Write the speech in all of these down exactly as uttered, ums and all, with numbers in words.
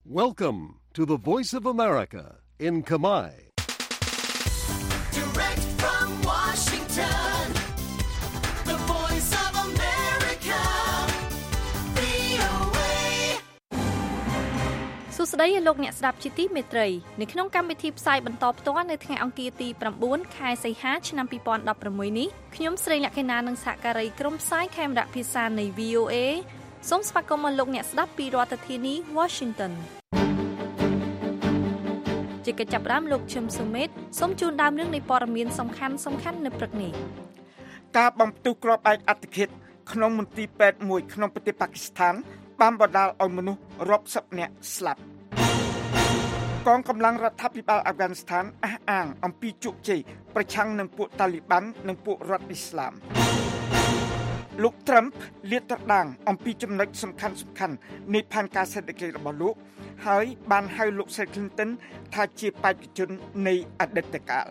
Welcome to the Voice of America in Khmer. Direct from Washington, the Voice of America, វី អូ เอសួស្តីលោកអ្នកស្ដាប់ជាទីមេត្រីនៅក្នុងកម្មវិធីផ្សាយបន្តផ្ទាល់នៅថ្ងៃអង្គារទី៩ខែសីហាឆ្នាំពីរពាន់ដប់ប្រាំមួយនេះខ្ញុំស្រីលក្ខិណានិងសហការីក្រុមផ្សាយខេមរៈភាសានៃ វី អូ เอ សូមស្វាគមន៍លោកអ្នកស្ដាប់ពីរដ្ឋធានី Washington ជាកិច្ចចាប់ផ្ដើមលោកឈឹមសុមេតសូមជូនដើមរឿងនៃព័ត៌មានសំខាន់សំខាន់នៅព្រឹកនេះការបំផ្ទុះគ្រាប់បែកអត្តឃាតក្នុងមន្ទីរពេទ្យមួយក្នុងប្រទេសប៉ាគីស្ថានបានបណ្ដាលឲ្យមនុស្សរាប់សិបនាក់ស្លាប់កងកម្លាំងរដ្ឋាភិបាលអាហ្វហ្គានីស្ថានអះអាងអំពីជោគជ័យប្រឆាំងនឹងពួកតាលីបាននិងពួករដ្ឋអ៊ីស្លាមលោកត្រាំលាតត្រដាងអំពីចំណុចសំខាន់សំខាន់នៃផែនការសេដ្ឋកិច្ចរបស់លោកហើយបានហៅលោកសេឃ្លីនតុនថាជាបេក្ខជននៃអតីតកាល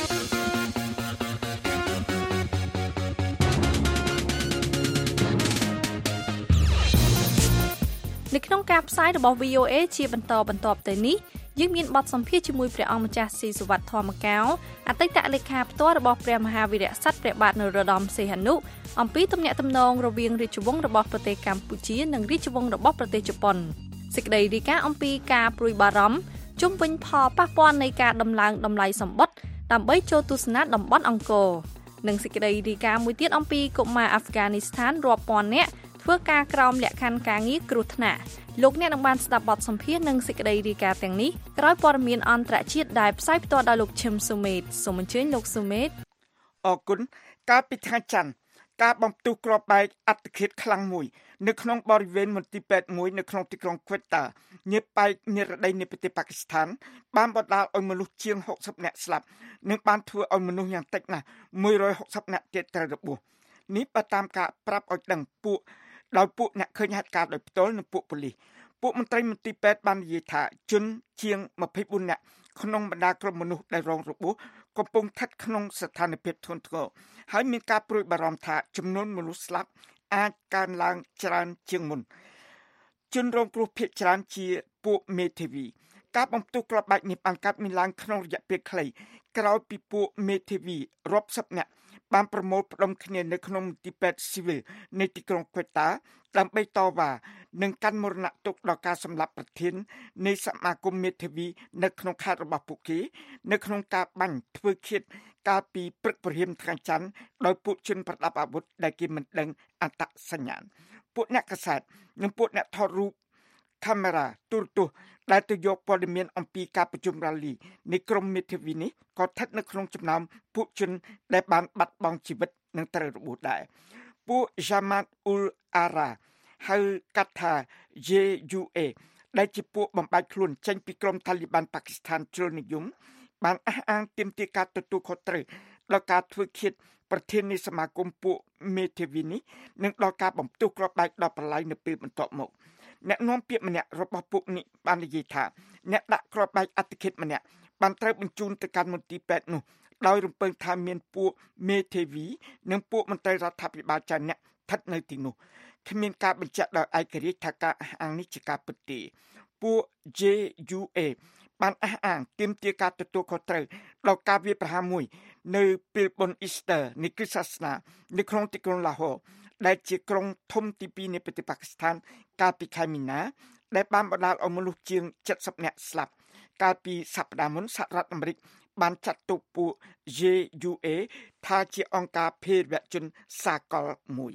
នៅក្នុងការផ្សាយរបស់ វី អូ เอ ជាបន្តបន្ទាប់ទៅនេះយើងមានបទសម្ភាសន៍ជាមួយព្រះអង្គម្ចាស់ស៊ីសុវត្ថិធម្មកោអតីតលេខាផ្ទាល់របស់ព្រះមហាវីរក្សត្រព្រះបាទនរោត្តមសីហនុអំពីទំនាក់ទំនងរវាងរាជវង្សរបស់ប្រទេសកម្ពុជានិងរាជវង្សរបស់ប្រទេសជប៉ុនសេចក្តីរាយការណ៍អំពីការព្រួយបារម្ភជុំវិញផលប៉ះពាល់នៃការដំឡើងតម្លៃសម្បត្តិដើម្បីចូលទស្សនាតំបន់អង្គរនិងសេចក្តីរាយការណ៍មួយទៀតអំពីកុមារអាហ្វហ្គានីស្ថានរាប់ពាន់នាក់ធ្វើការក្រោមលក្ខខណ្ឌការងារគ្រោះថ្នាក់លោកអ្នកនឹងបានស្ដាប់បទសម្ភាសន៍និងសេចក្តីរាយការណ៍ទាំងនេះក្រោយព័ត៌មានអន្តរជាតិដែលផ្សាយផ្ទាល់ដោយលោកឈឹមសុមេតសូមអញ្ជើញលោកសុមេតអរគុណកាលពីថ្ងៃច័ន្ទការបំផ្ទុះគ្រាប់បែកអត្តឃាតខ្លាំងមួយនៅក្នុងបរិវេណមន្ទីរពេទ្យមួយនៅក្នុងទីក្រុងខ្វិតតាញៀបបែកនិរដីនៃប្រទេសប៉ាគីស្ថានបានបណ្ដាលឲ្យមនុស្សជាងហុកសិបនាក់ស្លាប់និងបានធ្វើឲ្យមនុស្សយ៉ាងតិចណាស់មួយរយហុកសិបនាក់ទៀតត្រូវរបួសនេះបើតាមការប្រាប់ឲ្យដឹងពួកដោយពួកអ្នកឃើញហេតុការណ៍ដោយផ្ទាល់និងពួកប៉ូលីសពួកមន្ត្រីមន្ទីរពេទ្យបាននិយាយថាជនជាងម្ភៃបួននាក់ក្នុងបណ្ដាក្រុមមនុស្សដែលរងរបួសកំពុងស្ថិតក្នុងស្ថានភាពធ្ងន់ធ្ងរហើយមានការព្រួយបារម្ភថាចំនួនមនុស្សស្លាប់អាចកើនឡើងច្រើនជាងមុនជនរងគ្រោះភាគច្រើនជាពួកមេធាវីការបំផ្ទុះគ្រាប់បែកនេះបានកើតមានឡើងក្នុងរយៈពេលខ្លីក្រោយពីពួកមេធាវីរាប់សិបនាក់បានប្រមូលផ្ដុំគ្នានៅក្នុងមន្ទីរពេទ្យស៊ីវិលនៃទីក្រុងខ្វិតតាដើម្បីតវ៉ានិងកាន់មរណទុក្ខដល់ការសម្លាប់ប្រធាននៃសមាគមមេធាវីនៅក្នុងខេត្តរបស់ពួកគេនៅក្នុងការបាញ់ធ្វើឃាតកាលពីព្រឹកព្រហមថ្ងៃច័ន្ទដោយពួកជនប្រដាប់អាវុធដែលគេមិនដឹងអត្តសញ្ញាណពួកអ្នកកាសែតនិងពួកអ្នកថតរូបកាមេរ៉ាទូរទស្សន៍ដែលទៅយកព័ត៌មានអំពីការប្រជុំរ៉ាលីនៃក្រុមមេធាវីនេះក៏ស្ថិតនៅក្នុងចំណោមពួកជនដែលបានបាត់បង់ជីវិតនិងត្រូវរបួសដែរពួក Jamaat ul Ahrar ហៅកាត់ថា J U A ដែលជាពួកបំបែកខ្លួនចេញពីក្រុមតាលីបានប៉ាគីស្ថានជ្រុលនិយមបានអះអាងទាមទារការទទួលខុសត្រូវដល់ការធ្វើឃាតប្រធាននៃសមាគមពួកមេធាវីនេះនិងដល់ការបំផ្ទុះគ្រាប់បែកដល់ប្រឡាយនៅពេលបន្ទាប់មកអ្នកនាំពាក្យម្នាក់របស់ពួកនេះបាននិយាយថាអ្នកដាក់គ្រាប់បែកអត្តឃាតម្នាក់បានត្រូវបញ្ជូនទៅកាន់មន្ទីរពេទ្យនោះដោយរំពឹងថាមានពួកមេធាវីនិងពួកមន្ត្រីរដ្ឋាភិបាលច្រើនអ្នកស្ថិតនៅទីនោះគ្មានការបញ្ជាក់ដោយឯករាជ្យថាការអះអាងនេះជាការពិតទេពួក J U A បានអះអាងទាមទារការទទួលខុសត្រូវដល់ការវាយប្រហារមួយនៅពេលបុណ្យអ៊ីស្ទ័រនៃគ្រិស្តសាសនានៅក្នុងទីក្រុងឡាហូដែលជាក្រុងធំទីពីរនៃប្រទេសប៉ាគីស្ថានកាលពីខែមីនាដែលបានបណ្ដាលឲ្យមនុស្សជាងเจ็ดสิบនាក់ស្លាប់កាលពីសប្តាហ៍មុនសហរដ្ឋអាមេរិកបានចាត់ទុកពួក J U A ថាជាអង្គការភេរវជនសាកលមួយ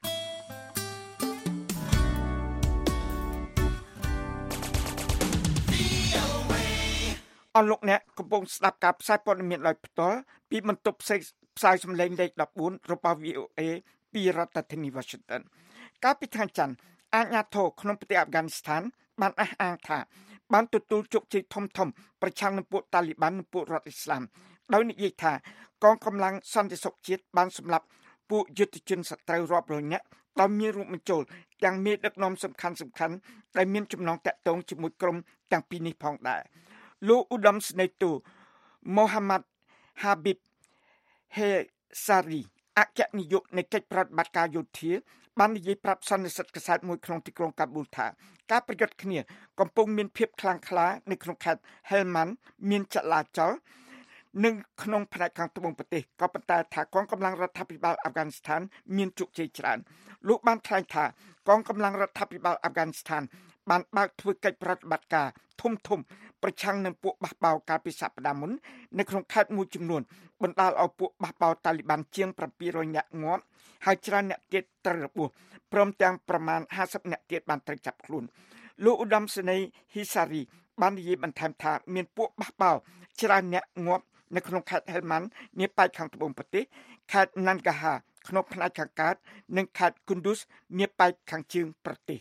អរលោកអ្នកកំពុងស្ដាប់ការផ្សាយព័ត៌មានដោយផ្ទាល់ពីបន្ទប់ផ្សាយសម្លេងលេខដប់បួនរបស់ វី អូ เอ ពីរដ្ឋធានី Washington កាលពីថ្ងៃច័ន្ទអាជ្ញាធរក្នុងប្រទេសអាហ្វហ្គានីស្ថានបានអះអាងថាបានទទួលជោគជ័យធំធំប្រឆាំងនឹងពួកតាលីបាននិងពួករដ្ឋអ៊ីស្លាមដោយនិយាយថាកងកម្លាំងសន្តិសុខជាតិបានសម្លាប់ពួកយុទ្ធជនសត្រូវរាប់រយនាក់ដោយមានរួមបញ្ចូលទាំងមេដឹកនាំសំខាន់សំខាន់ដែលមានចំណងតាក់ទងជាមួយក្រុមទាំងពីរនេះផងដែរលោកឧត្តមសេនីយ៍ទូមូហាម៉ាត់ហាប៊ីបហេសារីអគ្គនាយកនៃកិច្ចប្រតិបត្តិការយោធាបាននិយាយប្រាប់សន្និសីទកាសែតមួយក្នុងទីក្រុងកាប៊ូលថាការប្រយុទ្ធគ្នាកំពុងមានភាពខ្លាំងក្លានៅក្នុងខេត្ត Helmand មានចលាចលនិងក្នុងផ្នែកខាងត្បូងប្រទេសក៏ប៉ុន្តែថាកងកម្លាំងរដ្ឋាភិបាលអាហ្វហ្គានីស្ថានមានជោគជ័យច្រើនលោកបានថ្លែងថាកងកម្លាំងរដ្ឋាភិបាលអាហ្វហ្គានីស្ថានបានបើកធ្វើកិច្ចប្រតិបត្តិការធំធំប្រឆាំងនឹងពួកបះបោរកាលពីសប្តាហ៍មុននៅក្នុងខេត្តមួយចំនួនបណ្ដាលឲ្យពួកបះបោរតាលីបានជាងbảyរយនាក់ងាប់ហើយច្រើនអ្នកទៀតត្រូវរបួសព្រមទាំងប្រមាណห้าสิบអ្នកទៀតបានត្រូវចាប់ខ្លួនលោកឧត្តមសេនីយ៍ហ៊ីសារីបាននិយាយបន្ថែមថាមានពួកបះបោរច្រើនអ្នកងាប់នៅក្នុងខេត្ត Helmand នាប៉ែកខាងត្បូងប្រទេសខេត្ត Nangarhar ក្នុងផ្នែកខាងកើតនិងខេត្ត Kunduz នាប៉ែកខាងជើងប្រទេស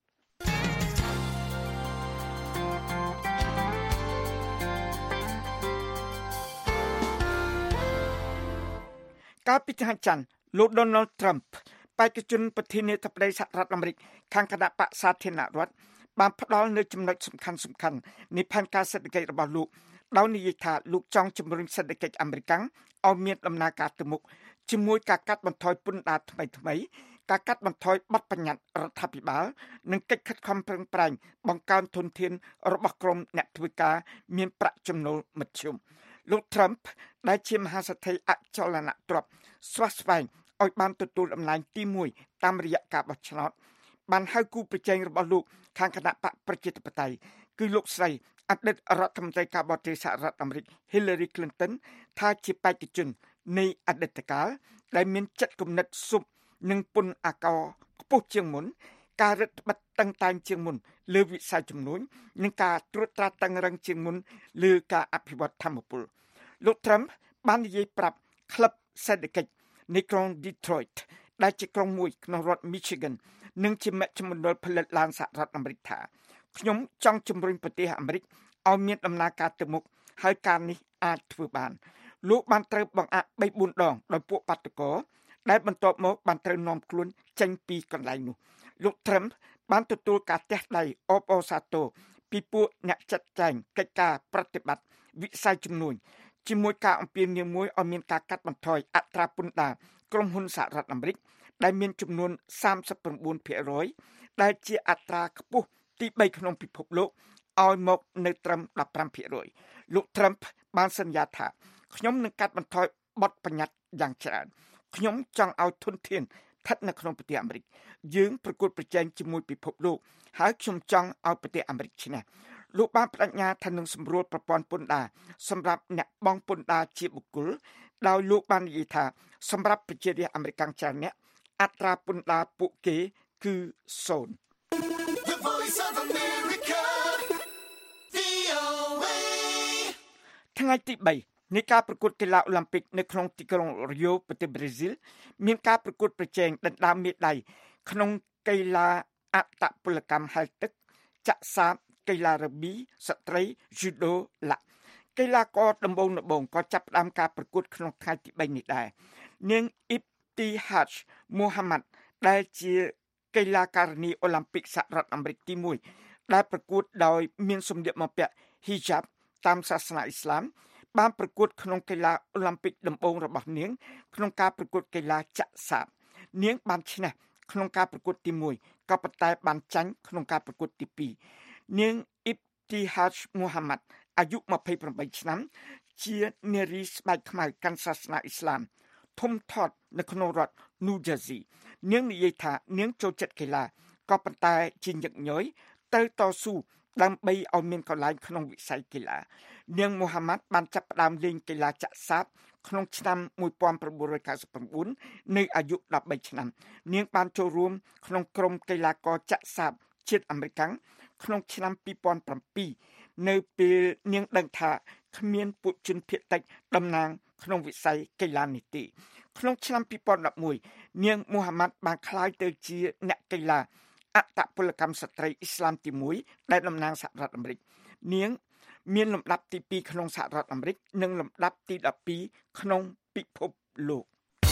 កាលពីថ្ងៃច័ន្ទលោក Donald Trump បេក្ខជនប្រធានាធិបតីសហរដ្ឋអាមេរិកខាងគណៈបក្សសាធារណរដ្ឋបានផ្ដល់នូវចំណុចសំខាន់ៗនៃផែនការសេដ្ឋកិច្ចរបស់លោកដោយនិយាយថាលោកចង់ជំរុញសេដ្ឋកិច្ចអាមេរិកឲ្យមានដំណើរការទៅមុខជាមួយការកាត់បន្ថយពន្ធដារថ្មីៗការកាត់បន្ថយបទបញ្ញត្តិរដ្ឋាភិបាលនិងកិច្ចខិតខំប្រឹងប្រែងបង្កើនធនធានរបស់ក្រុមអ្នកធ្វើការមានប្រាក់ចំណូលមធ្យមលោក Trump ដែលជាមហាសេដ្ឋីអចលនទ្រព្យស្វាស្វែងឲ្យបានទទួលតំណែងទីមួយតាមរយៈការបោះឆ្នោតបានហៅគូប្រជែងរបស់លោកខាងគណៈបកប្រជាធិបតេយ្យគឺលោកស្រីអតីតរដ្ឋមន្ត្រីការបរទេសសហរដ្ឋអាមេរិក Hillary Clinton ថាជាបេក្ខជននៃអតីតកាលដែលមានចិត្តគំនិតស៊ុបនិងពន្ធអាករខ្ពស់ជាងមុនការរឹតបន្តឹងតឹងតែងជាងមុនលើវិស័យជំនួញនិងការត្រួតត្រាតឹងរឹងជាងមុនលើការអភិវឌ្ឍធម្មពលលោក Trump បាននិយាយប្រាប់ក្លឹបសេដ្ឋកិច្ចនៃក្រុង Detroit ដែលជាក្រុងមួយក្នុងរដ្ឋ Michigan និងជាមជ្ឈមណ្ឌលផលិតឡានសហរដ្ឋអាមេរិកថាខ្ញុំចង់ជំរុញប្រទេសអាមេរិកឲ្យមានដំណើរការទៅមុខហើយការនេះអាចធ្វើបានលោកបានត្រូវបង្អាក់បីបួនដងដោយពួកបាតុករដែលបន្ទាប់មកបានត្រូវនាំខ្លួនចេញពីកន្លែងនោះលោក Trump បានទទួលការទះដៃអបអរសាទរពីពួកអ្នកចាត់ចែងកិច្ចការប្រតិបត្តិវិស័យជំនួញជាមួយការអំពាវនាវមួយឲ្យមានការកាត់បន្ថយអត្រាពន្ធដារក្រុមហ៊ុនសហរដ្ឋអាមេរិកដែលមានចំនួនសាមសិប៩ភាគរយ ដែលជាអត្រាខ្ពស់ទីបីក្នុងពិភពលោកឲ្យមកនៅត្រឹមដប់ប្រាំភាគរយ លោក Trump បានសន្យាថាខ្ញុំនឹងកាត់បន្ថយបទបញ្ញត្តិយ៉ាងច្រើនខ្ញុំចង់ឲ្យធនធានស្ថិតនៅក្នុងប្រទេសអាមេរិកយើងប្រកួតប្រជែងជាមួយពិភពលោកហើយខ្ញុំចង់ឲ្យប្រទេសអាមេរិកឈ្នះលោកបានបដិញ្ញាថានឹងសម្រួលប្រព័ន្ធពន្ធដារសម្រាប់អ្នកបង់ពន្ធដារជាបុគ្គលដោយលោកបាននិយាយថាសម្រាប់ប្រជារាស្ត្រអាមេរិកច្រើនអ្នកអត្រាពន្ធដារពួកគេគឺសូន្យ The Voice of America វី អូ អេថ្ងៃទីបីនៃការប្រកួតកីឡាអូឡ িম্প ិកនៅក្នុងទីក្រុងរីយ៉ូប្រទេសប្រេស៊ីលមានការប្រកួតប្រជែងដណ្ដើមមេដាយក្នុងកីឡាអត្តពលកម្មហែលទឹកចាក់សាបកីឡារ៉ឺប៊ីស្ត្រីយូដូឡាកីឡាករដំបូងដំបូងក៏ចាប់ផ្ដើមការប្រកួតក្នុងថ្ងៃទីបីនេះដែរនាងអ៊ីបទីហាជមូហាម៉ាត់ដែលជាកីឡាការិនីអូឡ িম্প ិកសហរដ្ឋអាមេរិកទីមួយដែលប្រកួតដោយមានសម្លៀកបំពាក់ hijab តាមសាសនាអ៊ីស្លាមបានប្រកួតក្នុងកីឡាអូឡ িম্প ិកដំបូងរបស់នាងក្នុងការប្រកួតកីឡាចាក់សាបនាងបានឈ្នះក្នុងការប្រកួតទីមួយក៏ប៉ុន្តែបានចាញ់ក្នុងការប្រកួតទីពីរនាងអ៊ីបទីហាជមូហាម៉ាត់អាយុម្ភៃប្រាំបីឆ្នាំជានារីស្បែកខ្មៅកាន់សាសនាអ៊ីស្លាមធំធាត់នៅក្នុងរដ្ឋ New Jersey នាងនិយាយថានាងចូលចិត្តកីឡាក៏ប៉ុន្តែជាញឹកញយត្រូវតស៊ូដើម្បីឲ្យមានកន្លែងក្នុងវិស័យកីឡានាងមូហាម៉ាត់បានចាប់ផ្ដើមលេងកីឡាចាក់សាបក្នុងឆ្នាំmột nghìn chín trăm chín mươi chínនៅអាយុដប់បីឆ្នាំនាងបានចូលរួមក្នុងក្រុមកីឡាករចាក់សាបជាតិអាមេរិកក្នុងឆ្នាំពីរពាន់ប្រាំពីរនៅពេលនាងដឹងថាគ្មានពួកជនភៀសតិចតំណាងក្នុងវិស័យកីឡានេះទេក្នុងឆ្នាំពីរពាន់ដប់មួយនាងមូហាម៉ាត់បានក្លាយទៅជាអ្នកកីឡាអត្តពលកម្មស្ត្រីអ៊ីស្លាមទីមួយដែលតំណាងសហរដ្ឋអាមេរិកនាងមានលំដាប់ទីពីរក្នុងសហរដ្ឋអាមេរិកនិងលំដាប់ទីដប់ពីរក្នុងពិភពលោក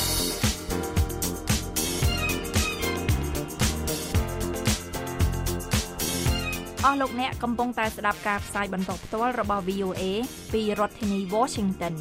អស់លោកអ្នកកំពុងតែស្ដាប់ការផ្សាយបន្តផ្ទាល់របស់ វី អូ អេ ពីរដ្ឋធានី Washington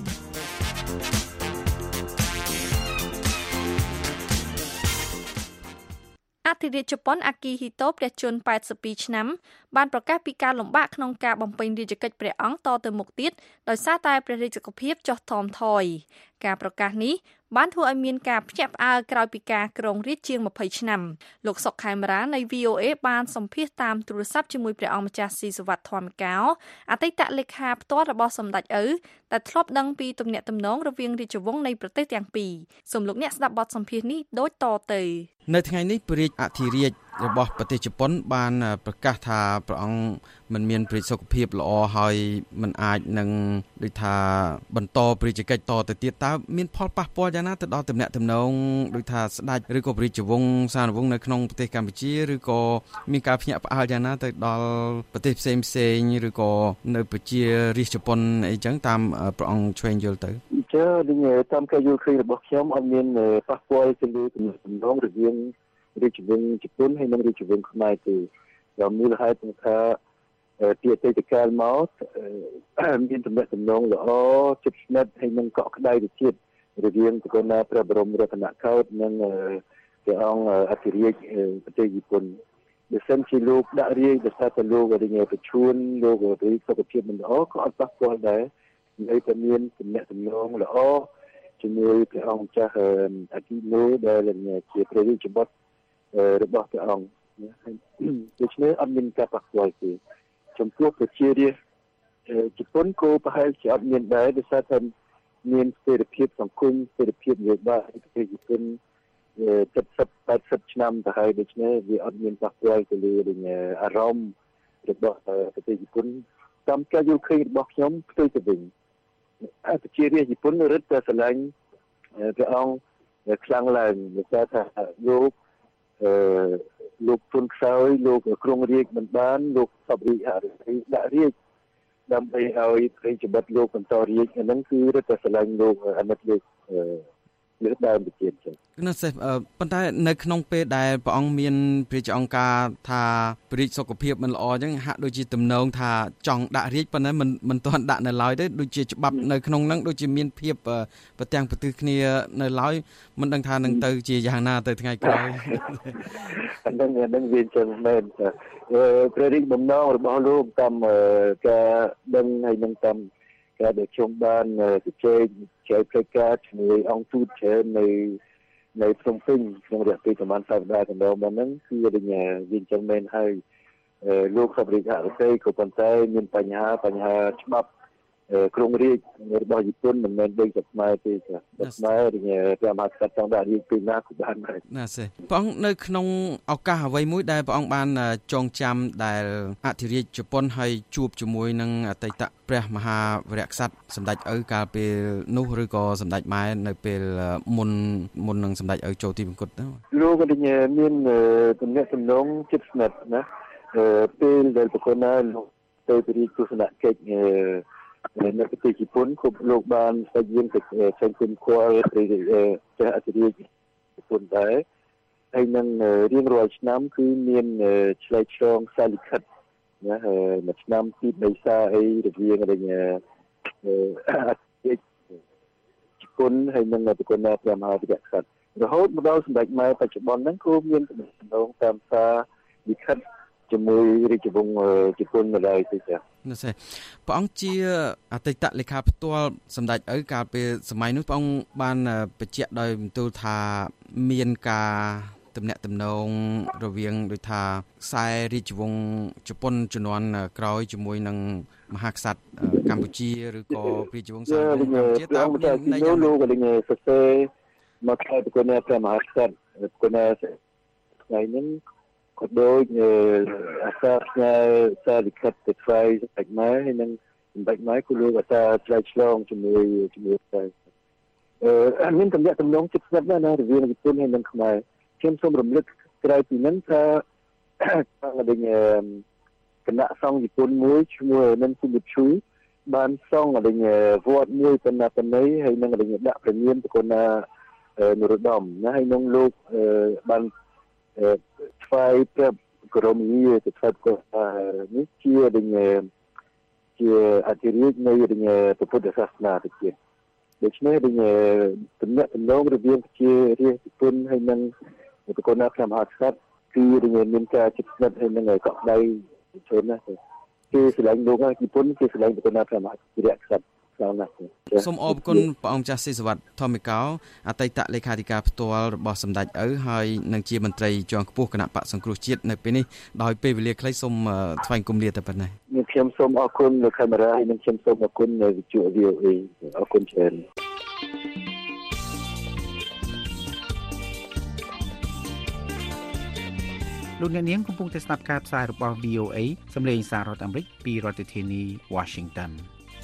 ធិរាជជប៉ុនអាគីហ៊ីតូព្រះជន្មแปดสิบពីរឆ្នាំបានប្រកាសពីការលំបាកក្នុងការបំពេញរាជកិច្ចព្រះអង្គតទៅមុខទៀតដោយសារតែព្រះរាជកភាពចុះថមថយការប្រកាសនេះបានធ្វើឲ្យមានការភ្ញាក់ផ្អើលក្រោយពីការគ្រងរាជ្យជាងยี่สิบឆ្នាំលោកសុកខេមរានៃ វី អូ เอ បានសម្ភាសន៍តាមទូរស័ព្ទជាមួយព្រះអង្គម្ចាស់ស៊ីសុវត្ថិធម្មកោអតីតលេខាផ្ទាល់របស់សម្ដេចឪដែលធ្លាប់ដឹងពីទំនាក់ទំនងរវាងរាជវង្សនៃប្រទេសទាំងពីរសូមលោកអ្នកស្ដាប់បទសម្ភាសន៍នេះដូចតទៅនៅថ្ងៃនេះព្រះរាជអធិរាជរបស់ប្រទេសជប៉ុនបានប្រកាសថាព្រះអង្គមិនមានព្រះសុខភាពល្អហើយមិនអាចនឹងដូចថាបន្តព្រះរាជកិច្ចតទៅទៀតតើមានផលប៉ះពាល់យ៉ាងណាទៅដល់ទំនាក់ទំនងដូចថាស្ដេចឬក៏ព្រះរាជវង្សសានវង្សនៅក្នុងប្រទេសកម្ពុជាឬក៏មានការភ្ញាក់ផ្អើលយ៉ាងណាទៅដល់ប្រទេសផ្សេងផ្សេងឬក៏នៅប្រជារាស្ត្រជប៉ុនអីចឹងតាមព្រះអង្គឆ្វេងយល់ទៅចា៎តាមការយល់ឃើញរបស់ខ្ញុំអត់មានប៉ះពាល់ទៅលើទំនាក់ទំនងរវាងរាជវង្សជប៉ុនហើយនិងរាជវង្សខ្មែរទេដោយមូលហេតុថាពីអតីតកាលមកមានទំនាក់ទំនងល្អជិតស្និទ្ធហើយនិងកក់ក្ដៅទៅទៀតរវាងព្រះកណាព្រះបរមរតនកោដ្ឋនិងព្រះអង្គអធិរាជប្រទេសជប៉ុនបើសិនជាលោកដាក់រាយដោយសារតែលោករញប្រឈួនលោករីសុខភាពមិនល្អក៏អត់ប៉ះពាល់ដែរនៅតែមានទំនាក់ទំនងល្អជាមួយព្រះអង្គម្ចាស់អគីណូដែលជាព្រះរាជបុត្ររបស់ព្រះអង្គដូច្នេះអត់មានការប៉ះពាល់ទេចំពោះប្រជារាស្ត្រជប៉ុនក៏ប្រហែលជាអត់មានដែរដោយសារតែមានស្ថិរភាពសង្គមស្ថិរភាពនយោបាយប្រទេសជប៉ុនเจ็ดสิบ แปดสิบឆ្នាំទៅហើយដូច្នេះវាអត់មានប៉ះពាល់ទៅលើអារម្មណ៍របស់ប្រទេសជប៉ុនតាមការយល់ឃើញរបស់ខ្ញុំផ្ទុយទៅវិញប្រជារាស្ត្រជប៉ុនរឹតតែស្រឡាញ់ព្រះអង្គខ្លាំងឡើងដោយសារថាលោកអឺលោកទុនខ្សោយលោកក្រុងរាជមិនបានលោកសពរាជអរិយដាក់រាជដើម្បីឲ្យព្រះរាជបុត្រលោកបន្តរាជអាហ្នឹងគឺរឹតតែស្រឡាញ់លោកអាណិតលោកលើដើមទៅទៀតចឹងណាសេះប៉ុន្តែនៅក្នុងពេលដែលព្រះអង្គមានព្រះរាជអង្គការថាព្រះរាជសុខភាពមិនល្អចឹងហាក់ដូចជាទំនងថាចង់ដាក់រាជប៉ុន្តែមិនមិនទាន់ដាក់នៅឡើយទេដូចជាច្បាប់នៅក្នុងហ្នឹងដូចជាមានភាពប្រទាំងប្រទិសគ្នានៅឡើយមិនដឹងថានឹងទៅជាយ៉ាងណាទៅថ្ងៃក្រោយអានឹងអានឹងវាចឹងមែនព្រះរាជបំណងរបស់លោកតាមការដឹងហើយនឹងតាមការដែលខ្ញុំបានជជែកចែកផ្លូវការជាមួយអង្គទូតច្រើននៅនៅភ្នំពេញក្នុងរយៈពេលប្រហែលសប្តាហ៍កន្លងមកហ្នឹងគឺវិញវិញចឹងមែនហើយលោកសប្រិយអរិយក៏ប៉ុន្តែមានបញ្ហាបញ្ហាច្បាប់ក្រុងរាជរបស់ជប៉ុនមិនមែនដូចតែខ្មែរទេចាតែខ្មែរព្រះមហាក្សត្រចង់ដាក់រាជពីណាក៏បានដែរណាសេព្រះអង្គនៅក្នុងឱកាសអ្វីមួយដែលព្រះអង្គបានចងចាំដែលអធិរាជជប៉ុនហើយជួបជាមួយនឹងអតីតព្រះមហាវីរក្សត្រសម្ដេចឪកាលពេលនោះឬក៏សម្ដេចម៉ែនៅពេលមុនមុននឹងសម្ដេចឪចូលទីបង្គត់លោកក៏មានទំនាក់ទំនងជិតស្និទ្ធណាពេលដែលប្រកបណាលោកទៅរាជទស្សនកិច្ចនៅប្រទេសជប៉ុនគ្រប់លោកបានស្វែងយល់ទៅផ្សេងៗគាល់ព្រះអធិរាជជប៉ុនដែរហើយនឹងរៀងរាល់ឆ្នាំគឺមានឆ្លៃឆ្លងសារលិខិតណាមួយឆ្នាំពីមេសាអីរវាងរញអធិរាជជប៉ុនហើយនឹងប្រកបណាព្រះមហាវីរក្សត្ររហូតមកដល់សម្ដេចម៉ែបច្ចុប្បន្នហ្នឹងក៏មានទំនាក់ទំនងតាមសារលិខិតជាមួយរាជវង្សជប៉ុនម្ល៉េះទេចា៎ណាសេព្រះអង្គជាអតីតលេខាផ្ទាល់សម្ដេចឪកាលពេលសម័យនោះព្រះអង្គបានបញ្ជាក់ដោយបន្ទូលថាមានការទំនាក់ទំនងរវាងដូចថាខ្សែរាជវង្សជប៉ុនជំនាន់ក្រោយជាមួយនឹងមហាក្សត្រកម្ពុជាឬក៏រាជវង្សសានវង្សកម្ពុជាតើមានន័យយ៉ាងម៉េចលោកក៏នឹងសរសេរមកខែប្រគុណព្រះមហាក្សត្រប្រគុណថ្ងៃនេះក៏ដូចអាសាផ្ញើសារលិខិតទៅថ្វាយសម្ដេចម៉ែហើយនឹងសម្ដេចម៉ែក៏លោកអាសាឆ្លើយឆ្លងជាមួយជាមួយតែអឺមានទំនាក់ទំនងជិតស្និទ្ធណាស់រវាងជប៉ុនហើយនិងខ្មែរខ្ញុំសូមរំលឹកក្រៅពីហ្នឹងថាដូចគណៈសង្ឃជប៉ុនមួយឈ្មោះនិនស៊ូមិឈូបានសង់ដូចវត្តមួយបណ្ណាបណ្ណៃហើយនឹងដូចដាក់ព្រះនាមប្រគុណណានរោត្តមណាហើយនឹងលោកបានថ្វាយព្រះបរមរាជទៅថ្វាយព្រះនេះជាដូចជាអធិរាជនៃព្រះពុទ្ធសាសនាទៅទៀតដូច្នេះដូចទំនាក់ទំនងរវាងជារាជជប៉ុនហើយនឹងប្រគុណណាព្រះមហាក្សត្រគឺមានការជិតស្និទ្ធហើយនឹងកក់ដៃច្រើនណាស់គេស្រឡាញ់លោកជប៉ុនគេស្រឡាញ់ព្រះមហាក្សត្រខ្លាំងណាស់សូមអរគុណព្រះអង្គចាស់ស៊ីសវត្តធម្មិកោអតីតលេខាធិការផ្ទាល់របស់សម្ដេចឪហើយនឹងជាមន្ត្រីជាន់ខ្ពស់គណៈបក្សសង្គ្រោះជាតិនៅពេលនេះដោយពេលវេលាខ្លីសូមថ្លែងគំលាតែប៉ុណ្ណេះខ្ញុំសូមអរគុណលោកកាមេរ៉ាហើយនឹងខ្ញុំសូមអរគុណនៅវិទ្យុ វី អូ អេ អរគុណច្រើនលោកអ្នកនាងកំពុងតែស្ដាប់ការផ្សាយរបស់ វី អូ អេ សំឡេងសាររដ្ឋអាមេរិកពីរដ្ឋធានី Washington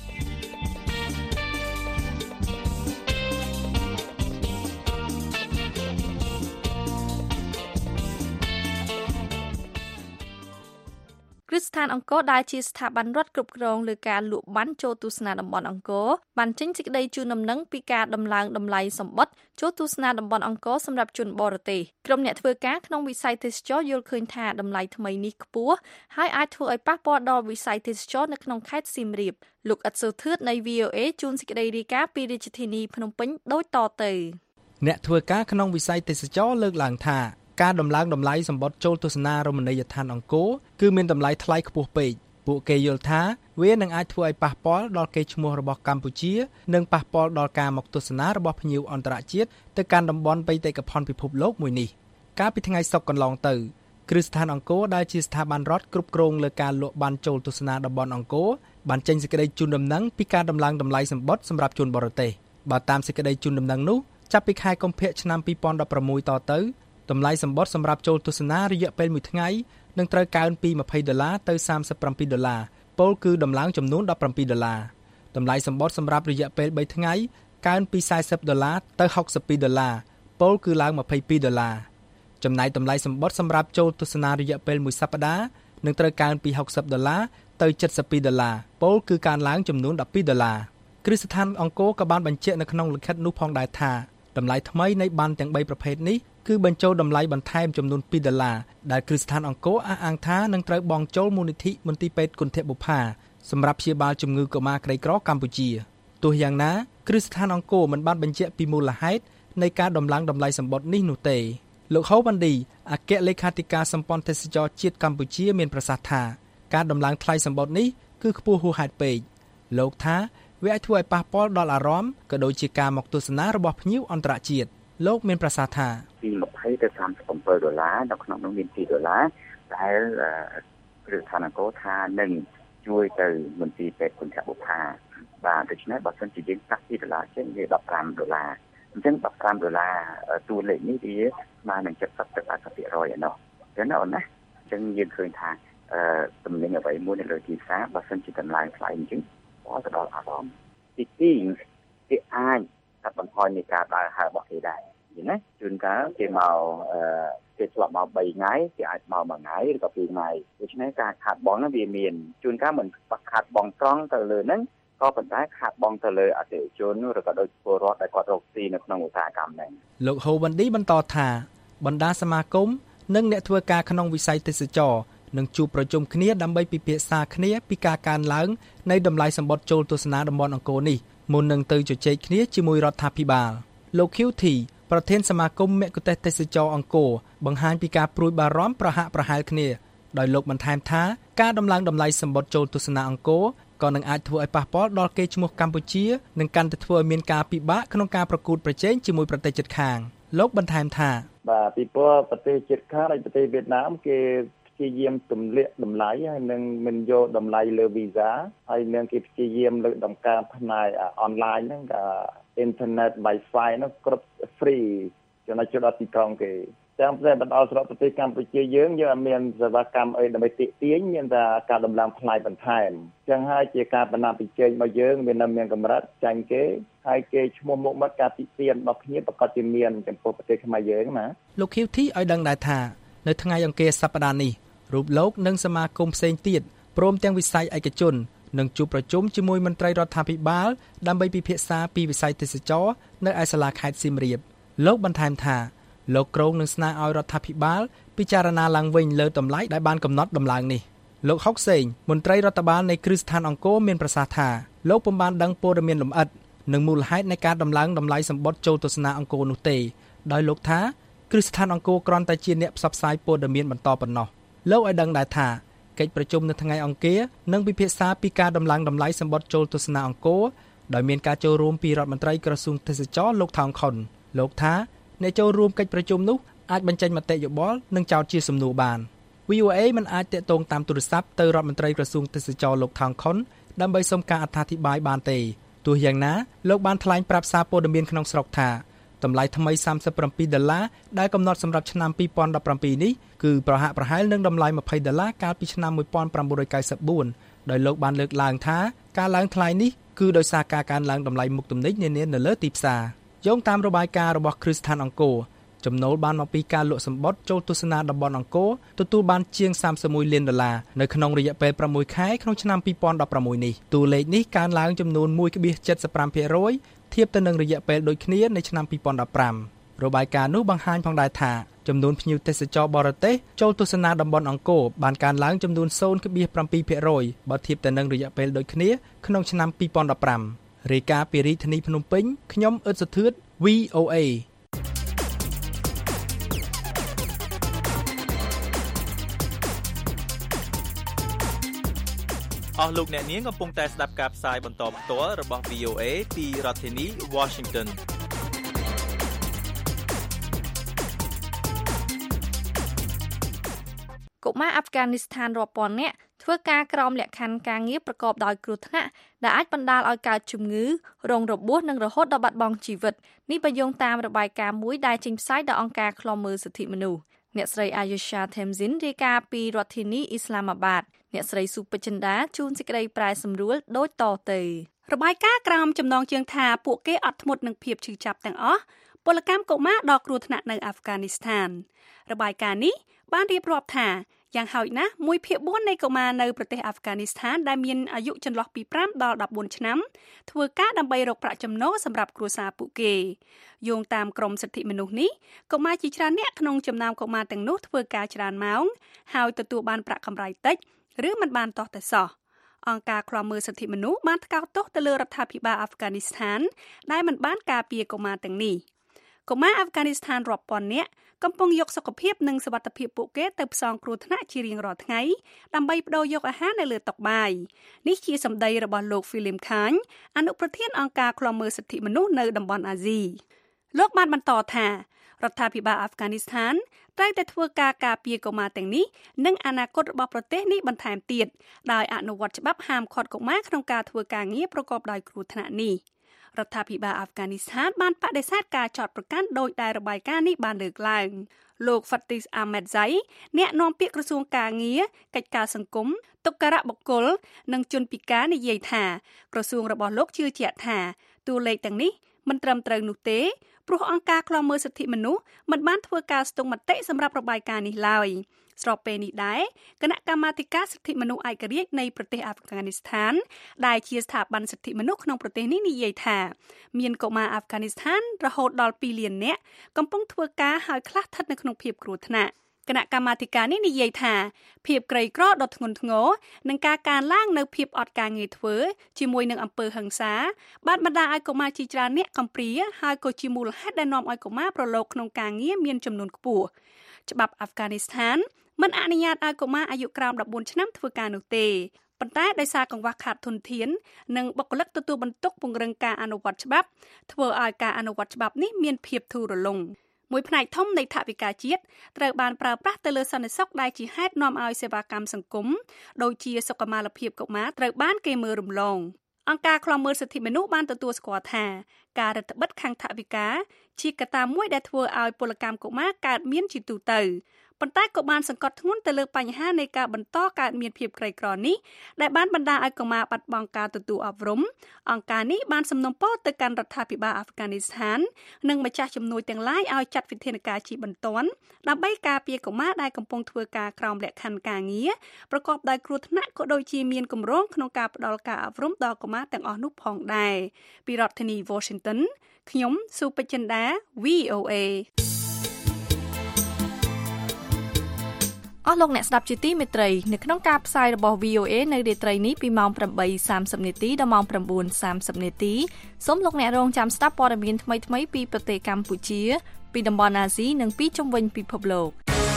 គ្រឹះស្ថានអង្គរដែលជាស្ថាប័នរដ្ឋគ្រប់គ្រងលើការលក់ប័ណ្ណចូលទស្សនាតំបន់អង្គរបានចេញសេចក្តីជូនដំណឹងពីការដំឡើងតម្លៃសម្បត្តិចូលទស្សនាតំបន់អង្គរសម្រាប់ជនបរទេសក្រុមអ្នកធ្វើការក្នុងវិស័យទេសចរយល់ឃើញថាតម្លៃថ្មីនេះខ្ពស់ហើយអាចធ្វើឲ្យប៉ះពាល់ដល់វិស័យទេសចរនៅក្នុងខេត្តសៀមរាបលោកអ៊ិតសូធឿននៃ វី អូ អេ ជូនសេចក្តីរាយការណ៍ពីរាជធានីភ្នំពេញដូចតទៅអ្នកធ្វើការក្នុងវិស័យទេសចរលើកឡើងថាការដំឡើងតម្លៃសម្បត្តិចូលទស្សនារមណីយដ្ឋានអង្គរគឺមានតម្លៃថ្លៃខ្ពស់ពេកពួកគេយល់ថាវានឹងអាចធ្វើឲ្យប៉ះពាល់ដល់កេរ្តិ៍ឈ្មោះរបស់កម្ពុជានិងប៉ះពាល់ដល់ការមកទស្សនារបស់ភ្ញៀវអន្តរជាតិទៅកាន់តំបន់បេតិកភណ្ឌពិភពលោកមួយនេះកាលពីថ្ងៃសុក្រកន្លងទៅគ្រឹះស្ថានអង្គរដែលជាស្ថាប័នរដ្ឋគ្រប់គ្រងលើការលក់ប័ណ្ណចូលទស្សនាតំបន់អង្គរបានចេញសេចក្តីជូនដំណឹងពីការដំឡើងតម្លៃសម្បត្តិសម្រាប់ជនបរទេសបើតាមសេចក្តីជូនដំណឹងនោះចាប់ពីខែកុម្ភៈឆ្នាំពីរពាន់ដប់ប្រាំមួយតទៅតម្លៃសម្បត្តិសម្រាប់ចូលទស្សនារយៈពេលមួយថ្ងៃនឹងត្រូវកើនពីម្ភៃដុល្លារទៅសាមសិបប្រាំពីរដុល្លារពោលគឺដំឡើងចំនួនដប់ប្រាំពីរដុល្លារតម្លៃសម្បត្តិសម្រាប់រយៈពេលបីថ្ងៃកើនពីសាយសិបដុល្លារទៅហុកសិបពីរដុល្លារពោលគឺឡើងម្ភៃពីរដុល្លារចំណែកតម្លៃសម្បត្តិសម្រាប់ចូលទស្សនារយៈពេលមួយសប្តាហ៍នឹងត្រូវកើនពីហុកសិបដុល្លារទៅជិតសិបពីរដុល្លារពោលគឺកើនឡើងចំនួនដប់ពីរដុល្លារគ្រឹះស្ថានអង្គរក៏បានបញ្ជាក់នៅក្នុងលិខិតនោះផងដែរថាតម្លៃថ្មីនៃប័ណ្ណទាំងបីប្រភេទនេះគឺបញ្ចូលតម្លៃបន្ថែមចំនួនពីរដុល្លារដែលគ្រឹះស្ថានអង្គរអះអាងថានឹងត្រូវបង់ចូលមូលនិធិមន្ទីរពេទ្យគុណធបុប្ផាសម្រាប់ព្យាបាលជំងឺកុមារក្រីក្រកម្ពុជាទោះយ៉ាងណាគ្រឹះស្ថានអង្គរមិនបានបញ្ជាក់ពីមូលហេតុនៃការដំឡើងតម្លៃសម្បត្តិនេះនោះទេលោកហូវ៉ាន់ឌីអគ្គលេខាធិការសម្ព័ន្ធទេសចរជាតិកម្ពុជាមានប្រសាសន៍ថាការដំឡើងថ្លៃសម្បត្តិនេះគឺខ្ពស់ហួសហេតុពេកលោកថាវាអាចធ្វើឲ្យប៉ះពាល់ដល់អារម្មណ៍ក៏ដូចជាការមកទស្សនារបស់ភ្ញៀវអន្តរជាតិលោកមានប្រសាសន៍ថាពីម្ភៃទៅសាមសិបអំពីរដុល្លារនៅក្នុងនោះមានពីរដុល្លារដែលគ្រឹះស្ថានអង្គរថានឹងជួយទៅមន្ទីរពេទ្យគុណធបុប្ផាបាទដូច្នេះបើសិនជាយើងកាត់ពីរដុល្លារចេញវាដប់ប្រាំដុល្លារអញ្ចឹងដប់ប្រាំដុល្លារតួលេខនេះវាស្មើនឹង 70ទៅ 80% ឯណោះចឹងណាអូនណាអញ្ចឹងយើងឃើញថាអឺតំណែងអ្វីមួយនៅលើទីផ្សារបើសិនជាតម្លៃថ្លៃអញ្ចឹងផលទៅដល់អារម្មណ៍ទីពីរគេអាចកាត់បន្ថយនៃការដើរហើររបស់គេដែរយល់ណាជួនកាលគេមកអឺគេឆ្លប់មកបីថ្ងៃគេអាចមកមួយថ្ងៃឬក៏ពីរថ្ងៃដូច្នេះការខាតបង់ហ្នឹងវាមានជួនកាលមិនខាតបង់ត្រង់ទៅលើហ្នឹងក៏ប៉ុន្តែខាតបង់ទៅលើអតិថិជនឬក៏ដោយពលរដ្ឋដែលគាត់រកស៊ីនៅក្នុងឧស្សាហកម្មហ្នឹងលោកហូវ៉ាន់ឌីបន្តថាបណ្ដាសមាគមនិងអ្នកធ្វើការក្នុងវិស័យទេសចរនឹងជួបប្រជុំគ្នាដើម្បីពិភាក្សាគ្នាពីការកើនឡើងនៃតម្លៃសម្បត្តិចូលទស្សនាតំបន់អង្គរនេះមុននឹងទៅជជែកគ្នាជាមួយរដ្ឋាភិបាលលោក ឃីវ ធី ប្រធានសមាគមមគ្គុទ្ទេសក៍ទេសចរអង្គរបង្ហាញពីការព្រួយបារម្ភប្រហាក់ប្រហែលគ្នាដោយលោកបន្ថែមថាការដំឡើងតម្លៃសម្បត្តិចូលទស្សនាអង្គរក៏នឹងអាចធ្វើឲ្យប៉ះពាល់ដល់កេរ្តិ៍ឈ្មោះកម្ពុជានិងកាន់តែធ្វើឲ្យមានការពិបាកក្នុងការប្រកួតប្រជែងជាមួយប្រទេសជិតខាងលោកបន្ថែមថាបាទពីព្រោះប្រទេសជិតខាងហើយប្រទេសវៀតណាមគេព្យាយាមទម្លាក់តម្លៃហើយនឹងមិនយកតម្លៃលើវីសាហើយនឹងគេព្យាយាមលើកតម្កើងផ្នែកអនឡាញហ្នឹងក៏អ៊ីនធឺណិត Wi-Fi ហ្នឹងគ្រប់ free ចំណុចចូលដល់ទីក្រុងគេតាមតែបណ្ដាស្រុកប្រទេសកម្ពុជាយើងយើងអត់មានសេវាកម្មអីដើម្បីទាក់ទាញមានតែការដំឡើងថ្លៃបន្ថែមអញ្ចឹងហើយជាការបណ្ណាពិជែងរបស់យើងមាននៅមានកម្រិតចាញ់គេហើយគេឈ្មោះមុខមាត់ការទីទានរបស់ភ្ញៀវប្រកាសជាមានចំពោះប្រទេសខ្មែរយើងណាលោក ឃីវ ធី ឲ្យដឹងដែរថានៅថ្ងៃអង្គារសប្តាហ៍នេះរូបលោកនិងសមាគមផ្សេងទៀតព្រមទាំងវិស័យឯកជននឹងជួបប្រជុំជាមួយមន្ត្រីរដ្ឋាភិបាលដើម្បីពិភាក្សាពីវិស័យទេសចរនៅឯសាលាខេត្តសៀមរាបលោកបន្ថែមថាលោកក្រុងនឹងស្នើឲ្យរដ្ឋាភិបាលពិចារណាឡើងវិញលើតម្លៃដែលបានកំណត់ដំឡើងនេះលោកហុកសេងមន្ត្រីរដ្ឋបាលនៃគ្រឹះស្ថានអង្គរមានប្រសាសន៍ថាលោកពុំបានដឹងព័ត៌មានលម្អិតនិងមូលហេតុនៃការដំឡើងតម្លៃសម្បត្តិចូលទស្សនាអង្គរនោះទេដោយលោកថាគ្រឹះស្ថានអង្គរគ្រាន់តែជាអ្នកផ្សព្វផ្សាយព័ត៌មានបន្តប៉ុណ្ណោះលោកឲ្យដឹងដែរថាកិច្ចប្រជុំនៅថ្ងៃអង្គារនឹងពិភាក្សាពីការដំឡើងតម្លៃសម្បត្តិចូលទស្សនាអង្គរដោយមានការចូលរួមពីរដ្ឋមន្ត្រីក្រសួងទេសចរលោកថោងខុនលោកថាអ្នកចូលរួមកិច្ចប្រជុំនោះអាចបញ្ចេញមតិយោបល់និងចោទជាសំណួរបាន វី អូ เอ មិនអាចតាក់ទងតាមទូរស័ព្ទទៅរដ្ឋមន្ត្រីក្រសួងទេសចរលោកថោងខុនដើម្បីសុំការអត្ថាធិប្បាយបានទេទោះយ៉ាងណាលោកបានថ្លែងប្រាប់សារព័ត៌មានក្នុងស្រុកថាតម្លៃថ្មីសាមសិបប្រាំពីរដុល្លារដែលកំណត់សម្រាប់ឆ្នាំពីរពាន់ដប់ប្រាំពីរនេះគឺប្រហាក់ប្រហែលនឹងតម្លៃម្ភៃដុល្លារកាលពីឆ្នាំmột nghìn chín trăm chín mươi tưដោយលោកបានលើកឡើងថាការឡើងថ្លៃនេះគឺដោយសារការកើនឡើងតម្លៃមុខទំនិញនានានៅលើទីផ្សារយោងតាមរបាយការណ៍របស់គ្រឹះស្ថានអង្គរចំណូលបានមកពីការលក់សម្បត្តិចូលទស្សនាតំបន់អង្គរទទួលបានជាងសាមសិបមួយលានដុល្លារនៅក្នុងរយៈពេលប្រាំមួយខែក្នុងឆ្នាំពីរពាន់ដប់ប្រាំមួយនេះតួលេខនេះកើនឡើងចំនួនមួយភាគ칠十ប្រាំភាគរយធៀបទៅនឹងរយៈពេលដូចគ្នានៃឆ្នាំពីរពាន់ដប់ប្រាំរបាយការណ៍នោះបង្ហាញផងដែរថាចំនួនភ្ញៀវទេសចរបរទេសចូលទស្សនាតំបន់អង្គរបានកើនឡើងចំនួនศูนย์ភាគbảyភាគរយបើធៀបទៅនឹងរយៈពេលដូចគ្នាក្នុងឆ្នាំពីរពាន់ដប់ប្រាំរាយការណ៍ពីរាជធានីភ្នំពេញខ្ញុំអ៊ិតសុធឿន វី អូ เอអស់លោកអ្នកនាងកំពុងតែស្ដាប់ការផ្សាយបន្តផ្ទាល់របស់ វី អូ เอ ពីរដ្ឋធានី Washington កុមារអាហ្វហ្គានីស្ថានរាប់ពាន់នាក់ធ្វើការក្រោមលក្ខខណ្ឌការងារប្រកបដោយគ្រោះថ្នាក់ដែលអាចបណ្ដាលឲ្យកើតជំងឺរងរបួសនិងរហូតដល់បាត់បង់ជីវិតនេះបញ្យងតាមរបាយការណ៍មួយដែលចេញផ្សាយដោយអង្គការឃ្លាំមើលសិទ្ធិមនុស្សអ្នកស្រី Ayesha Thamzin រាយការណ៍ពីរដ្ឋធានី Islamabad អ្នកស្រី Super Chanda ជួនសេចក្តីប្រែសម្រួលដូចតទៅរបាយការណ៍ក្រោមចំណងជើងថាពួកគេអត់ធ្មត់នឹងភាពឈឺចាប់ទាំងអស់ពលកម្មកុមារដល់គ្រោះថ្នាក់នៅអាហ្វហ្គានីស្ថានរបាយការណ៍នេះបានរៀបរាប់ថាយ៉ាងហោចណាស់មួយភាគបួននៃកុមារនៅប្រទេសអាហ្វហ្គានីស្ថានដែលមានអាយុចន្លោះពីប្រាំដល់ដប់បួនឆ្នាំធ្វើការដើម្បីរកប្រាក់ចំណូលសម្រាប់គ្រួសារពួកគេយោងតាមក្រមសិទ្ធិមនុស្សនេះកុមារជាច្រើនអ្នកក្នុងចំណោមកុមារទាំងនោះធ្វើការច្រើនម៉ោងហើយទទួលបានប្រាក់កម្រៃតិចឬមិនបានទាស់តែសោះអង្គការឃ្លាំមើលសិទ្ធិមនុស្សបានថ្កោលទោសទៅលើរដ្ឋាភិបាលអាហ្វហ្គានីស្ថានដែលមិនបានការពារកុមារទាំងនេះកុមារអាហ្វហ្គានីស្ថានរាប់ពាន់នាក់កំពុងយកសុខភាពនិងសុវត្ថិភាពពួកគេទៅផ្សងគ្រោះថ្នាក់ជារៀងរាល់ថ្ងៃដើម្បីបដូរយកអាហារនៅលើតុបាយនេះជាសម្ដីរបស់លោក Philip Khan អនុប្រធានអង្គការឃ្លាំមើលសិទ្ធិមនុស្សនៅតំបន់អាស៊ីលោកបានបន្តថារដ្ឋាភិបាលអាហ្វហ្គានីស្ថានត្រូវតែធ្វើការការពារកុមារទាំងនេះនិងអនាគតរបស់ប្រទេសនេះបន្ថែមទៀតដោយអនុវត្តច្បាប់ហាមឃាត់កុមារក្នុងការធ្វើការងារប្រកបដោយគ្រោះថ្នាក់នេះរដ្ឋាភិបាលអាហ្វហ្គានីស្ថានបានបដិសេធការចោទប្រកាន់ដោយដែលរបាយការណ៍នេះបានលើកឡើងលោក Fatis Ahmed Zai អ្នកនាំពាក្យក្រសួងការងារកិច្ចការសង្គមទុក្ករបុគ្គលនិងជនពិការនិយាយថាក្រសួងរបស់លោកជឿជាក់ថាតួលេខទាំងនេះមិនត្រឹមត្រូវនោះទេព្រោះអង្គការឃ្លាំមើលសិទ្ធិមនុស្សមិនបានធ្វើការស្ទង់មតិសម្រាប់របាយការណ៍នេះឡើយស្របពេលនេះដែរគណៈកម្មាធិការសិទ្ធិមនុស្សឯករាជ្យនៃប្រទេសអាហ្វហ្គានីស្ថានដែលជាស្ថាប័នសិទ្ធិមនុស្សក្នុងប្រទេសនេះនិយាយថាមានកុមារអាហ្វហ្គានីស្ថានរហូតដល់ពីរលាននាក់កំពុងធ្វើការហើយខ្លះស្ថិតនៅក្នុងភាពគ្រោះថ្នាក់គណៈកម្មាធិការនេះនិយាយថាភាពក្រីក្រដ៏ធ្ងន់ធ្ងរនិងការកើនឡើងនៅភាពអត់ការងារធ្វើជាមួយនឹងអំពើហិង្សាបានបណ្ដាលឲ្យកុមារជាច្រើនអ្នកកំព្រាហើយក៏ជាមូលហេតុដែលនាំឲ្យកុមារប្រឡូកក្នុងការងារមានចំនួនខ្ពស់ច្បាប់អាហ្វហ្គានីស្ថានមិនអនុញ្ញាតឲ្យកុមារអាយុក្រោមដប់បួនឆ្នាំធ្វើការនោះទេប៉ុន្តែដោយសារកង្វះខាតធនធាននិងបុគ្គលិកទទួលបន្ទុកពង្រឹងការអនុវត្តច្បាប់ធ្វើឲ្យការអនុវត្តច្បាប់នេះមានភាពធូររលុងមួយផ្នែកធំនៃថវិកាជាតិត្រូវបានប្រើប្រាស់ទៅលើសន្តិសុខដែលជាហេតុនាំឲ្យសេវាកម្មសង្គមដូចជាសុខុមាលភាពកុមារត្រូវបានគេមើលរំលងអង្គការឃ្លាំមើលសិទ្ធិមនុស្សបានទទួលស្គាល់ថាការរដ្ឋបិទខាងថវិកាជាកត្តាមួយដែលធ្វើឲ្យពលកម្មកុមារកើតមានជាទូទៅប៉ុន្តែក៏បានសង្កត់ធ្ងន់ទៅលើបញ្ហានៃការបន្តកើតមានភាពក្រីក្រនេះដែលបានបណ្ដាលឲ្យកុមារបាត់បង់ការទទួលអប់រំអង្គការនេះបានសំណូមពរទៅកាន់រដ្ឋាភិបាលអាហ្វហ្គានីស្ថាននិងម្ចាស់ជំនួយទាំងឡាយឲ្យចាត់វិធានការជាបន្ទាន់ដើម្បីការពារកុមារដែលកំពុងធ្វើការក្រោមលក្ខខណ្ឌការងារប្រកបដោយគ្រោះថ្នាក់ក៏ដូចជាមានគម្រោងក្នុងការផ្តល់ការអប់រំដល់កុមារទាំងអស់នោះផងដែរពីរដ្ឋធានី Washington ខ្ញុំស៊ូពេជ្រចិន្តា វី អូ เอអអស់លោកអ្នកស្ដាប់ជាទីមេត្រីនៅក្នុងការផ្សាយរបស់ វី អូ เอ នៅរាត្រីនេះពីម៉ោង ប្រាំបីសាមសិប នាទីដល់ម៉ោង ៩ សាមសិប នាទីសូមលោកអ្នករងចាំស្ដាប់ព័ត៌មានថ្មីៗពីប្រទេសកម្ពុជាពីតំបន់អាស៊ីនិងពីជុំវិញពិភពលោក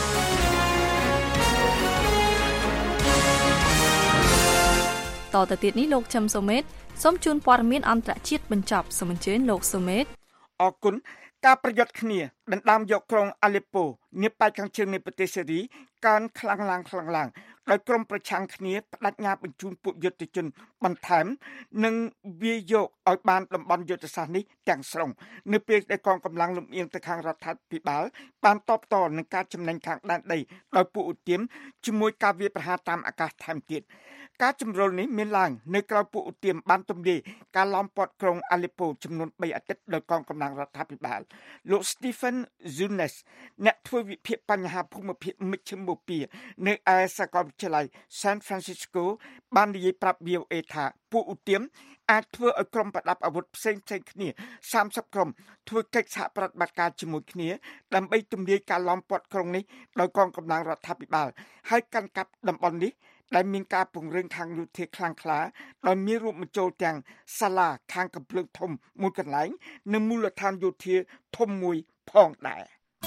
តទៅទៀតនេះលោកចំសូមេតសូមជូនព័ត៌មានអន្តរជាតិបញ្ចប់សូមអញ្ជើញលោកសូមេតអរគុណការប្រយុទ្ធគ្នាដណ្ដើមយកក្រុងអាឡេប៉ូនាប៉ែកខាងជើងនៃប្រទេសសេរីកើនខ្លាំងឡើងខ្លាំងឡើងដោយក្រុមប្រឆាំងគ្នាបដិញ្ញាបញ្ជូនពួកយុទ្ធជនបន្ថែមនិងវាយកឲ្យបានតំបន់យុទ្ធសាស្ត្រនេះទាំងស្រុងនៅពេលដែលកងកម្លាំងលំអៀងទៅខាងរដ្ឋាភិបាលបានតបតនឹងការចំណេញខាងដែនដីដោយពួកឧទាមជាមួយការវាយប្រហារតាមអាកាសថែមទៀតការជំរុលនេះមានឡើងនៅក្រៅពួកឧទាមបានទម្លាយការឡោមព័ទ្ធក្រុងអាឡេប៉ូចំនួនបីអាទិត្យដោយកងកម្លាំងរដ្ឋាភិបាលលោក Stephen Zunes អ្នកធ្វើវិភាគបញ្ហាភូមិភាគមជ្ឈិមបូព៌ានៅឯសាកលវិទ្យាល័យ San Francisco បាននិយាយប្រាប់ វី អូ เอ ថាពួកឧទាមអាចធ្វើឲ្យក្រុមប្រដាប់អាវុធផ្សេងៗគ្នាសាមសិបក្រុមធ្វើកិច្ចសហប្រតិបត្តិការជាមួយគ្នាដើម្បីទម្លាយការឡោមព័ទ្ធក្រុងនេះដោយកងកម្លាំងរដ្ឋាភិបាលហើយកាន់កាប់តំបន់នេះដែលមានការពង្រឹងខាងយុទ្ធខ្លាំងក្លាដោយមានរួមបញ្ចូលទាំងសាលាខាងកំភ្លើងធំមួយកន្លែងនិងមូលដ្ឋានយោធាធំមួយផងដែរ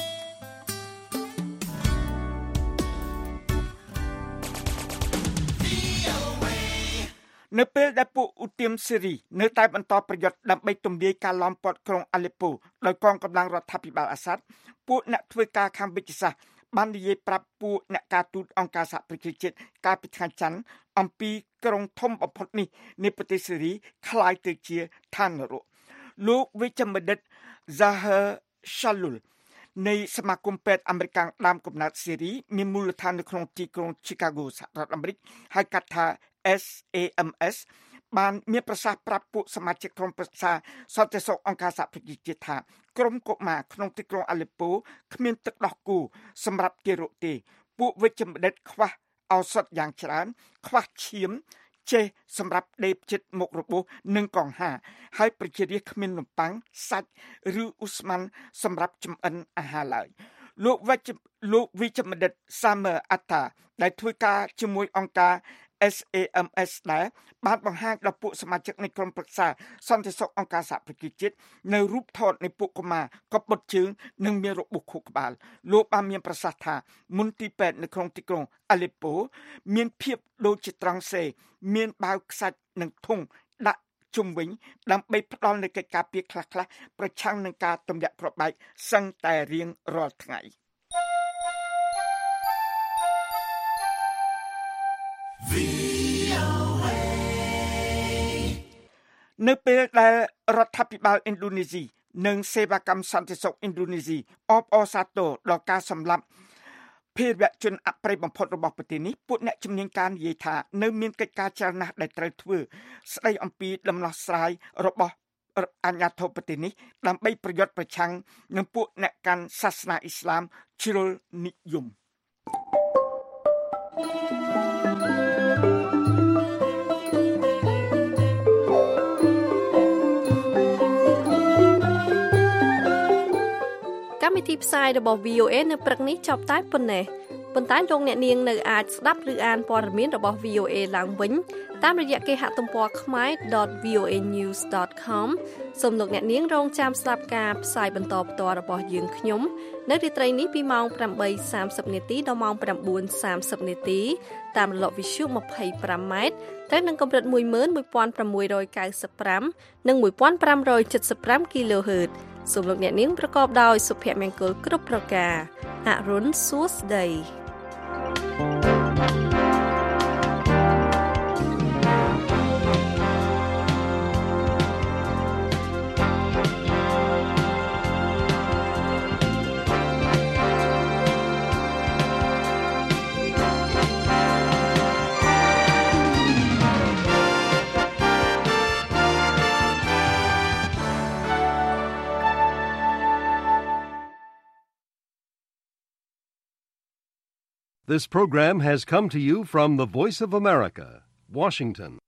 នៅពេលដែលពួកឧទាមសេរីនៅតែបន្តប្រយុទ្ធដើម្បីទម្លាយការឡោមព័ទ្ធក្រុងអាឡេប៉ូដោយកងកម្លាំងរដ្ឋាភិបាលអាសាដពួកអ្នកធ្វើការខាងវិទ្យាសាស្ត្របាននិយាយប្រាប់ពួកអ្នកការទូតអង្គការសហប្រជាជាតិកាលពីថ្ងៃច័ន្ទអំពីក្រុងធំបំផុតនេះនៃប្រទេសសេរីคล้ายទៅជាឋាននរកលោកវិជ្ជបណ្ឌិត Zahir Shalul នៃសមាគមពេទ្យអាមេរិកដើមកំណើតសេរីមានមូលដ្ឋាននៅក្នុងទីក្រុង Chicago សហរដ្ឋអាមេរិកហៅកាត់ថា เอส เอ เอ็ม เอส បានមានប្រសាសន៍ប្រាប់ពួកសមាជិកក្រុមប្រឹក្សាសន្តិសុខអង្គការសហប្រជាជាតិថាក្រុមកុមារក្នុងទីក្រុងអាឡេប៉ូគ្មានទឹកដោះគោសម្រាប់ទារកទេពួកវិជ្ជបណ្ឌិតខ្វះឱសថយ៉ាងច្រើនខ្វះឈាមចេះសម្រាប់ដេបចិត្តមុខរបួសនិងកង្ហារហើយប្រជារាស្ត្រគ្មាននំប៉័ងសាច់ឬអ៊ូស្មានសម្រាប់ចម្អិនអាហារឡើយលោកវិជ្ជលោកវិជ្ជបណ្ឌិត Samer Atta ដែលធ្វើការជាមួយអង្គការเอส เอ เอ็ม เอส ដែរបានបង្ហាញដល់ពួកសមាជិកនៃក្រុមប្រឹក្សាសន្តិសុខអង្គការសហប្រជាជាតិនៅរូបថតនៃពួកកុមារកបិទជើងនិងមានរបួសខួរក្បាលលោកបានមានប្រសាសន៍ថាមន្ទីរពេទ្យនៅក្នុងទីក្រុងអាឡេប៉ូមានភាពដូចជាត្រង់សេមានបាវខ្សាច់និងធុងដាក់ជុំវិញដើម្បីផ្ដល់នូវកិច្ចការពារខ្លះៗប្រឆាំងនឹងការទម្លាក់គ្រាប់បែកសឹងតែរៀងរាល់ថ្ងៃនៅពេលដែលរដ្ឋាភិបាលឥណ្ឌូនេស៊ីនិងសេវាកម្មសន្តិសុខឥណ្ឌូនេស៊ីអបអរសាទរដល់ការសម្លាប់ភេរវជនអប្រិយបំផុតរបស់ប្រទេសនេះពួកអ្នកជំនាញការនិយាយថានៅមានកិច្ចការច្រើនណាស់ដែលត្រូវធ្វើស្ដីអំពីដំណោះស្រាយរបស់អាជ្ញាធរប្រទេសនេះដើម្បីប្រយុទ្ធប្រឆាំងនឹងពួកអ្នកកាន់សាសនាអ៊ីស្លាមជ្រុលនិយមកម្មវិធីផ្សាយរបស់ វី អូ เอ នៅព្រឹកនេះចប់តែប៉ុណ្ណេះប៉ុន្តែលោកអ្នកនាងនៅអាចស្ដាប់ឬអានព័ត៌មានរបស់ វី អូ เอ ឡើងវិញតាមរយៈគេហទំព័រ khmae ដត វី អូ เอ ញូស ដត com សូមលោកអ្នកនាងរងចាំស្ដាប់ការផ្សាយបន្តផ្ទាល់របស់យើងខ្ញុំនៅរាត្រីនេះពីម៉ោង ប្រាំបីសាមសិប នាទីដល់ម៉ោង ប្រាំបួនសាមសិប នាទីតាមរលកវិទ្យុ ម្ភៃប្រាំម៉ែត្រត្រូវនឹងកម្រិត មួយម៉ឺនមួយពាន់ប្រាំមួយរយកៅសិបប្រាំ និង មួយពាន់ប្រាំរយចិតសិបប្រាំ គីឡូហឺតសូមលោកអ្នកនាងប្រកបដោយសុភមង្គលគ្រប់ប្រការអរុនសួស្ដី This program has come to you from the Voice of America, Washington.